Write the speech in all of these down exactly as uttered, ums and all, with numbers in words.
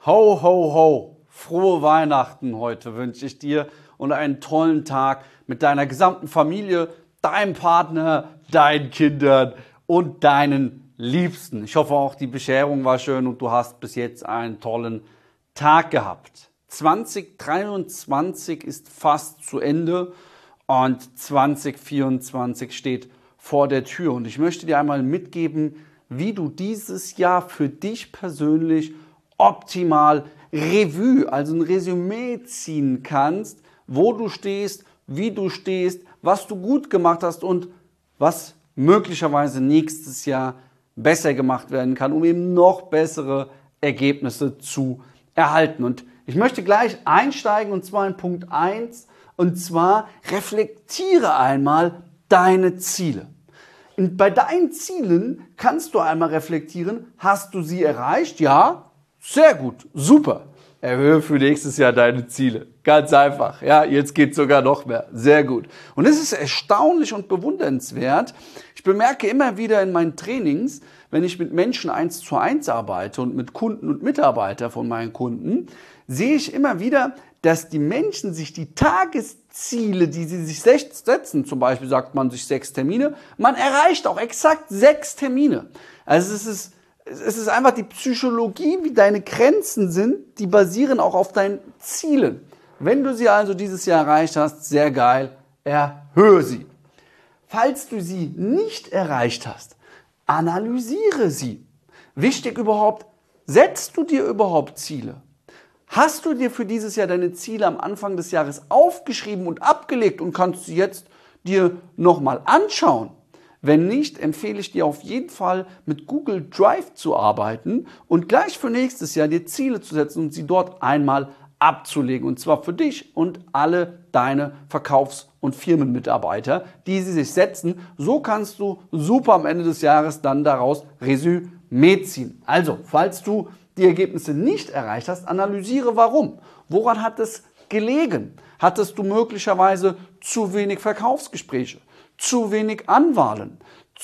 Ho, ho, ho! Frohe Weihnachten heute wünsche ich dir und einen tollen Tag mit deiner gesamten Familie, deinem Partner, deinen Kindern und deinen Liebsten. Ich hoffe auch, die Bescherung war schön und du hast bis jetzt einen tollen Tag gehabt. zwanzig dreiundzwanzig ist fast zu Ende und zwanzig vierundzwanzig steht vor der Tür. Und ich möchte dir einmal mitgeben, wie du dieses Jahr für dich persönlich optimal Revue, also ein Resümee ziehen kannst, wo du stehst, wie du stehst, was du gut gemacht hast und was möglicherweise nächstes Jahr besser gemacht werden kann, um eben noch bessere Ergebnisse zu erhalten. Und ich möchte gleich einsteigen und zwar in Punkt eins, und zwar reflektiere einmal deine Ziele. Und bei deinen Zielen kannst du einmal reflektieren, hast du sie erreicht? Ja, sehr gut, super. Erhöhe für nächstes Jahr deine Ziele. Ganz einfach. Ja, jetzt geht sogar noch mehr. Sehr gut. Und es ist erstaunlich und bewundernswert. Ich bemerke immer wieder in meinen Trainings, wenn ich mit Menschen eins zu eins arbeite und mit Kunden und Mitarbeitern von meinen Kunden, sehe ich immer wieder, dass die Menschen sich die Tagesziele, die sie sich setzen, zum Beispiel sagt man sich sechs Termine, man erreicht auch exakt sechs Termine. Also es ist Es ist einfach die Psychologie, wie deine Grenzen sind, die basieren auch auf deinen Zielen. Wenn du sie also dieses Jahr erreicht hast, sehr geil, erhöhe sie. Falls du sie nicht erreicht hast, analysiere sie. Wichtig überhaupt, setzt du dir überhaupt Ziele? Hast du dir für dieses Jahr deine Ziele am Anfang des Jahres aufgeschrieben und abgelegt und kannst sie jetzt dir nochmal anschauen? Wenn nicht, empfehle ich dir auf jeden Fall, mit Google Drive zu arbeiten und gleich für nächstes Jahr dir Ziele zu setzen und sie dort einmal abzulegen. Und zwar für dich und alle deine Verkaufs- und Firmenmitarbeiter, die sie sich setzen. So kannst du super am Ende des Jahres dann daraus Resümee ziehen. Also, falls du die Ergebnisse nicht erreicht hast, analysiere warum. Woran hat es gelegen? Hattest du möglicherweise zu wenig Verkaufsgespräche? Zu wenig Anwahlen,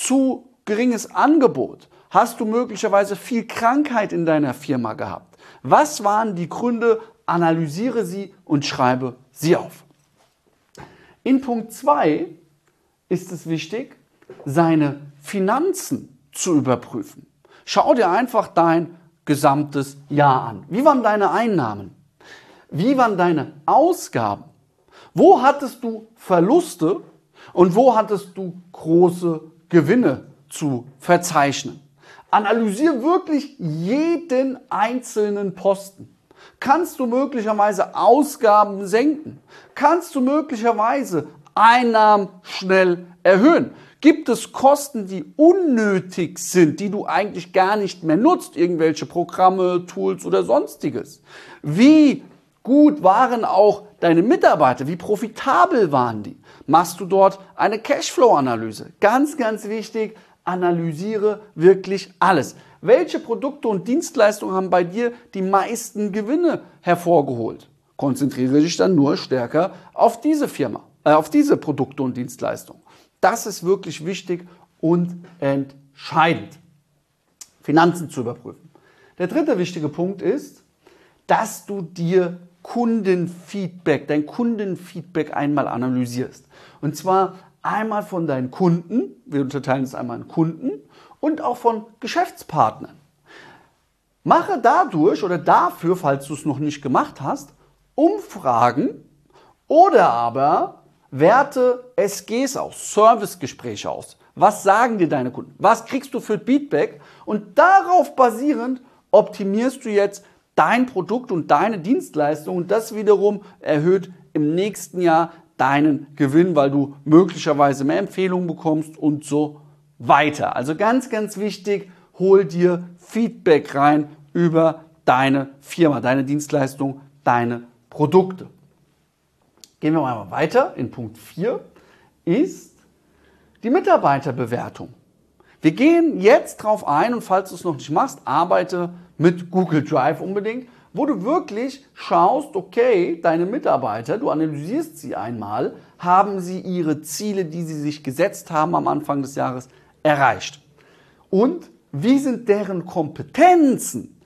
zu geringes Angebot? Hast du möglicherweise viel Krankheit in deiner Firma gehabt? Was waren die Gründe? Analysiere sie und schreibe sie auf. In Punkt zwei ist es wichtig, seine Finanzen zu überprüfen. Schau dir einfach dein gesamtes Jahr an. Wie waren deine Einnahmen? Wie waren deine Ausgaben? Wo hattest du Verluste? Und wo hattest du große Gewinne zu verzeichnen? Analysiere wirklich jeden einzelnen Posten. Kannst du möglicherweise Ausgaben senken? Kannst du möglicherweise Einnahmen schnell erhöhen? Gibt es Kosten, die unnötig sind, die du eigentlich gar nicht mehr nutzt? Irgendwelche Programme, Tools oder sonstiges? Wie gut waren auch deine Mitarbeiter? Wie profitabel waren die? Machst du dort eine Cashflow-Analyse? Ganz, ganz wichtig, analysiere wirklich alles. Welche Produkte und Dienstleistungen haben bei dir die meisten Gewinne hervorgeholt? Konzentriere dich dann nur stärker auf diese Firma, äh, auf diese Produkte und Dienstleistungen. Das ist wirklich wichtig und entscheidend. Finanzen zu überprüfen. Der dritte wichtige Punkt ist, dass du dir Kundenfeedback, dein Kundenfeedback einmal analysierst. Und zwar einmal von deinen Kunden, wir unterteilen es einmal in Kunden, und auch von Geschäftspartnern. Mache dadurch oder dafür, falls du es noch nicht gemacht hast, Umfragen oder aber werte S Gs aus, Servicegespräche aus. Was sagen dir deine Kunden? Was kriegst du für Feedback? Und darauf basierend optimierst du jetzt dein Produkt und deine Dienstleistung und das wiederum erhöht im nächsten Jahr deinen Gewinn, weil du möglicherweise mehr Empfehlungen bekommst und so weiter. Also ganz, ganz wichtig, hol dir Feedback rein über deine Firma, deine Dienstleistung, deine Produkte. Gehen wir mal weiter. In Punkt vier ist die Mitarbeiterbewertung. Wir gehen jetzt drauf ein und falls du es noch nicht machst, arbeite mit Google Drive unbedingt, wo du wirklich schaust, okay, deine Mitarbeiter, du analysierst sie einmal, haben sie ihre Ziele, die sie sich gesetzt haben am Anfang des Jahres, erreicht? Und wie sind deren Kompetenzen?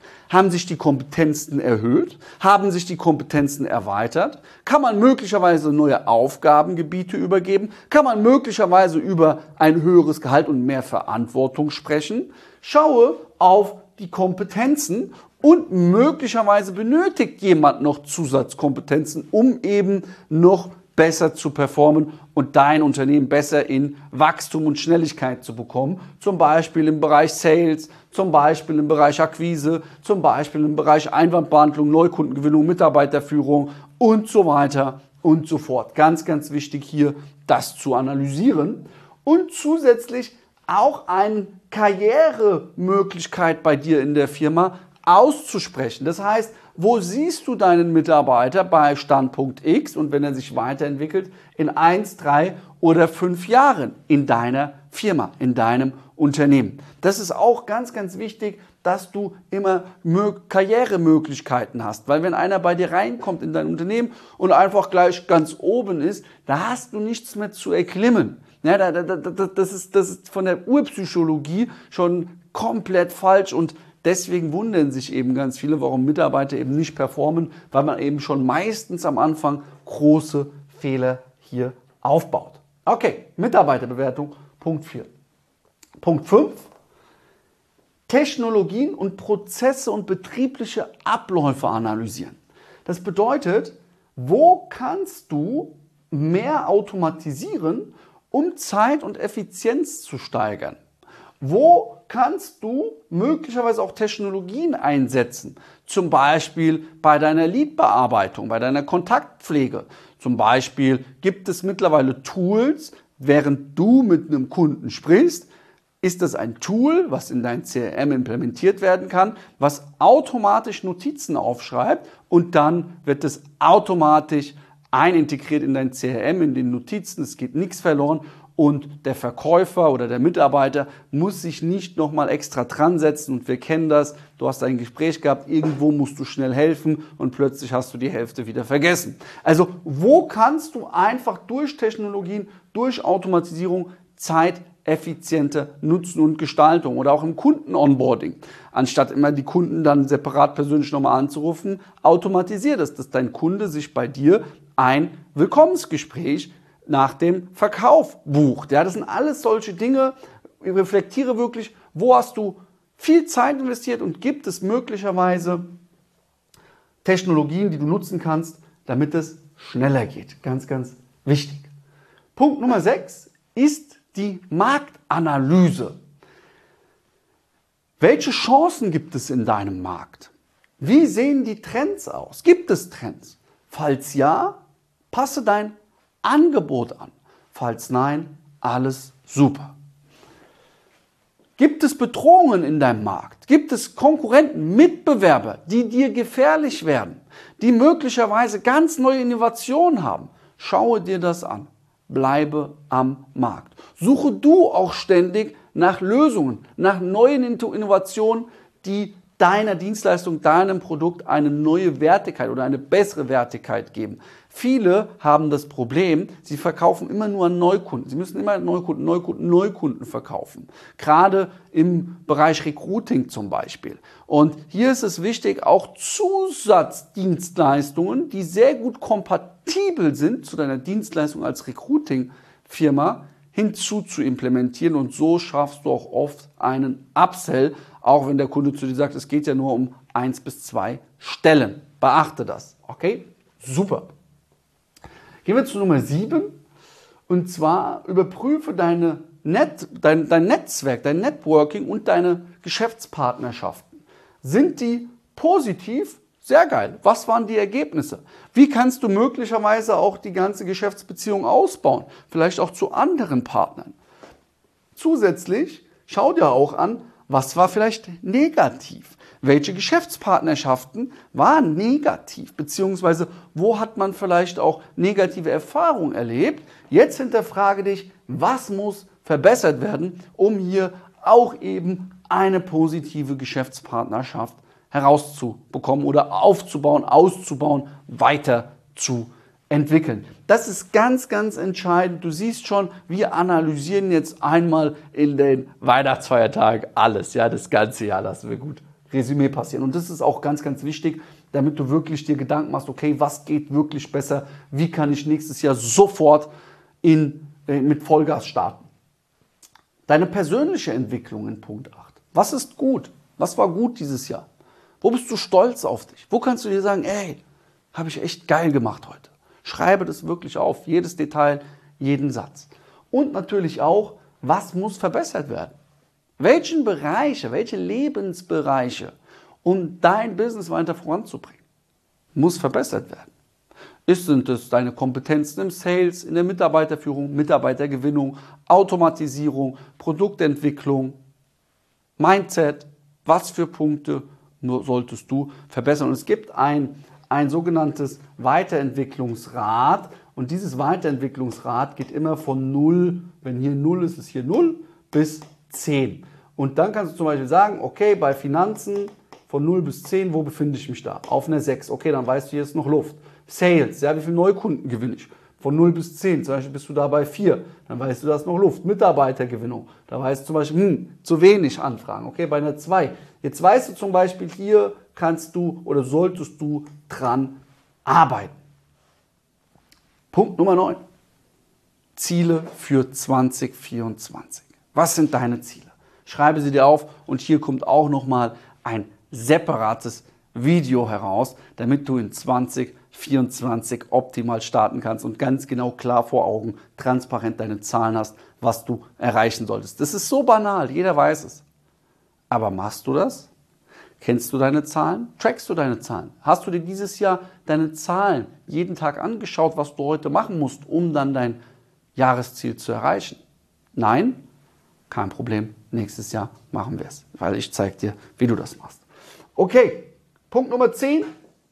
Haben sich die Kompetenzen erhöht? Haben sich die Kompetenzen erweitert? Kann man möglicherweise neue Aufgabengebiete übergeben? Kann man möglicherweise über ein höheres Gehalt und mehr Verantwortung sprechen? Schaue auf die Kompetenzen und möglicherweise benötigt jemand noch Zusatzkompetenzen, um eben noch besser zu performen und dein Unternehmen besser in Wachstum und Schnelligkeit zu bekommen. Zum Beispiel im Bereich Sales, zum Beispiel im Bereich Akquise, zum Beispiel im Bereich Einwandbehandlung, Neukundengewinnung, Mitarbeiterführung und so weiter und so fort. Ganz, ganz wichtig hier, das zu analysieren und zusätzlich auch eine Karrieremöglichkeit bei dir in der Firma auszusprechen. Das heißt, wo siehst du deinen Mitarbeiter bei Standpunkt X und wenn er sich weiterentwickelt in eins, drei oder fünf Jahren in deiner Firma, in deinem Unternehmen? Das ist auch ganz, ganz wichtig, dass du immer Karrieremöglichkeiten hast. Weil wenn einer bei dir reinkommt in dein Unternehmen und einfach gleich ganz oben ist, da hast du nichts mehr zu erklimmen. Ja, das ist, das ist von der Urpsychologie schon komplett falsch und deswegen wundern sich eben ganz viele, warum Mitarbeiter eben nicht performen, weil man eben schon meistens am Anfang große Fehler hier aufbaut. Okay, Mitarbeiterbewertung, Punkt vier. Punkt fünf, Technologien und Prozesse und betriebliche Abläufe analysieren. Das bedeutet, wo kannst du mehr automatisieren, um Zeit und Effizienz zu steigern? Wo kannst du möglicherweise auch Technologien einsetzen? Zum Beispiel bei deiner Lead-Bearbeitung, bei deiner Kontaktpflege. Zum Beispiel gibt es mittlerweile Tools, während du mit einem Kunden sprichst, ist das ein Tool, was in dein C R M implementiert werden kann, was automatisch Notizen aufschreibt und dann wird es automatisch einintegriert in dein C R M, in den Notizen. Es geht nichts verloren. Und der Verkäufer oder der Mitarbeiter muss sich nicht nochmal extra dran setzen. Und wir kennen das, du hast ein Gespräch gehabt, irgendwo musst du schnell helfen und plötzlich hast du die Hälfte wieder vergessen. Also wo kannst du einfach durch Technologien, durch Automatisierung Zeit effizienter nutzen und Gestaltung oder auch im Kunden-Onboarding. Anstatt immer die Kunden dann separat persönlich nochmal anzurufen, automatisiert es, dass dein Kunde sich bei dir ein Willkommensgespräch nach dem Verkauf bucht. Ja, das sind alles solche Dinge. Ich reflektiere wirklich, wo hast du viel Zeit investiert und gibt es möglicherweise Technologien, die du nutzen kannst, damit es schneller geht. Ganz, ganz wichtig. Punkt Nummer sechs ist die Marktanalyse. Welche Chancen gibt es in deinem Markt? Wie sehen die Trends aus? Gibt es Trends? Falls ja, passe dein Angebot an. Falls nein, alles super. Gibt es Bedrohungen in deinem Markt? Gibt es Konkurrenten, Mitbewerber, die dir gefährlich werden, die möglicherweise ganz neue Innovationen haben? Schaue dir das an. Bleibe am Markt. Suche du auch ständig nach Lösungen, nach neuen Innovationen, die deiner Dienstleistung, deinem Produkt eine neue Wertigkeit oder eine bessere Wertigkeit geben. Viele haben das Problem, sie verkaufen immer nur an Neukunden. Sie müssen immer Neukunden, Neukunden, Neukunden verkaufen. Gerade im Bereich Recruiting zum Beispiel. Und hier ist es wichtig, auch Zusatzdienstleistungen, die sehr gut kompatibel sind zu deiner Dienstleistung als Recruiting-Firma, hinzu zu implementieren. Und so schaffst du auch oft einen Upsell, auch wenn der Kunde zu dir sagt, es geht ja nur um eins bis zwei Stellen. Beachte das. Okay? Super. Gehen wir zu Nummer sieben. Und zwar überprüfe deine Net, dein, dein Netzwerk, dein Networking und deine Geschäftspartnerschaften. Sind die positiv? Sehr geil. Was waren die Ergebnisse? Wie kannst du möglicherweise auch die ganze Geschäftsbeziehung ausbauen? Vielleicht auch zu anderen Partnern. Zusätzlich schau dir auch an, was war vielleicht negativ? Welche Geschäftspartnerschaften waren negativ? Beziehungsweise wo hat man vielleicht auch negative Erfahrungen erlebt? Jetzt hinterfrage dich, was muss verbessert werden, um hier auch eben eine positive Geschäftspartnerschaft herauszubekommen oder aufzubauen, auszubauen, weiter zu entwickeln. Das ist ganz, ganz entscheidend. Du siehst schon, wir analysieren jetzt einmal in den Weihnachtsfeiertagen alles. Ja, das ganze Jahr lassen wir gut Resümee passieren. Und das ist auch ganz, ganz wichtig, damit du wirklich dir Gedanken machst, okay, was geht wirklich besser? Wie kann ich nächstes Jahr sofort in, äh, mit Vollgas starten? Deine persönliche Entwicklung in Punkt acht. Was ist gut? Was war gut dieses Jahr? Wo bist du stolz auf dich? Wo kannst du dir sagen, ey, habe ich echt geil gemacht heute? Schreibe das wirklich auf, jedes Detail, jeden Satz. Und natürlich auch, was muss verbessert werden? Welchen Bereiche, welche Lebensbereiche, um dein Business weiter voranzubringen, muss verbessert werden? Ist, sind es deine Kompetenzen im Sales, in der Mitarbeiterführung, Mitarbeitergewinnung, Automatisierung, Produktentwicklung, Mindset? Was für Punkte solltest du verbessern? Und es gibt ein, ein sogenanntes Weiterentwicklungsrad. Und dieses Weiterentwicklungsrad geht immer von null, wenn hier null ist, ist hier null, bis zehn. Und dann kannst du zum Beispiel sagen, okay, bei Finanzen von null bis zehn, wo befinde ich mich da? Auf einer sechs. Okay, dann weißt du, hier ist noch Luft. Sales, ja, wie viele Neukunden gewinne ich? Von null bis zehn, zum Beispiel bist du da bei vier, dann weißt du, da ist noch Luft. Mitarbeitergewinnung, da weißt du zum Beispiel, hm, zu wenig Anfragen, okay, bei einer zwei. Jetzt weißt du zum Beispiel, hier kannst du oder solltest du dran arbeiten. Punkt Nummer neun. Ziele für zwanzig vierundzwanzig. Was sind deine Ziele? Schreibe sie dir auf und hier kommt auch nochmal ein separates Video heraus, damit du in zwanzig vierundzwanzig optimal starten kannst und ganz genau klar vor Augen, transparent deine Zahlen hast, was du erreichen solltest. Das ist so banal, jeder weiß es. Aber machst du das? Kennst du deine Zahlen? Trackst du deine Zahlen? Hast du dir dieses Jahr deine Zahlen jeden Tag angeschaut, was du heute machen musst, um dann dein Jahresziel zu erreichen? Nein? Kein Problem. Nächstes Jahr machen wir es, weil ich zeige dir, wie du das machst. Okay, Punkt Nummer zehn.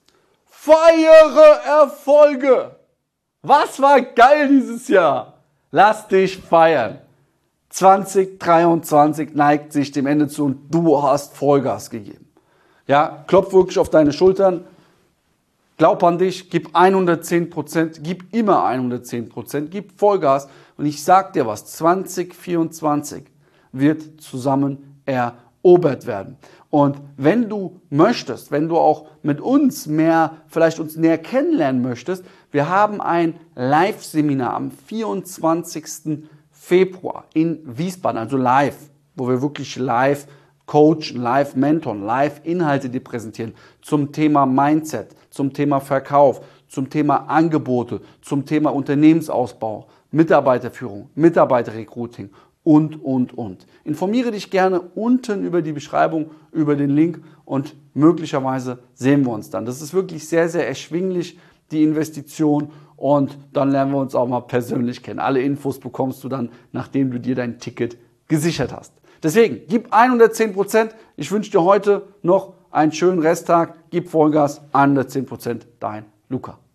Feiere Erfolge. Was war geil dieses Jahr? Lass dich feiern. zwanzig dreiundzwanzig neigt sich dem Ende zu und du hast Vollgas gegeben. Ja, klopf wirklich auf deine Schultern. Glaub an dich, gib hundertzehn Prozent, gib immer hundertzehn Prozent, gib Vollgas. Und ich sag dir was, zwanzig vierundzwanzig wird zusammen erobert werden. Und wenn du möchtest, wenn du auch mit uns mehr, vielleicht uns näher kennenlernen möchtest, wir haben ein Live-Seminar am vierundzwanzigsten Februar in Wiesbaden, also live, wo wir wirklich live coachen, live mentoren, live Inhalte dir präsentieren zum Thema Mindset, zum Thema Verkauf, zum Thema Angebote, zum Thema Unternehmensausbau, Mitarbeiterführung, Mitarbeiterrecruiting und, und, und. Informiere dich gerne unten über die Beschreibung, über den Link und möglicherweise sehen wir uns dann. Das ist wirklich sehr, sehr erschwinglich, die Investition, und dann lernen wir uns auch mal persönlich kennen. Alle Infos bekommst du dann, nachdem du dir dein Ticket gesichert hast. Deswegen, gib hundertzehn Prozent. Ich wünsche dir heute noch einen schönen Resttag. Gib Vollgas, hundertzehn Prozent. Dein Luca.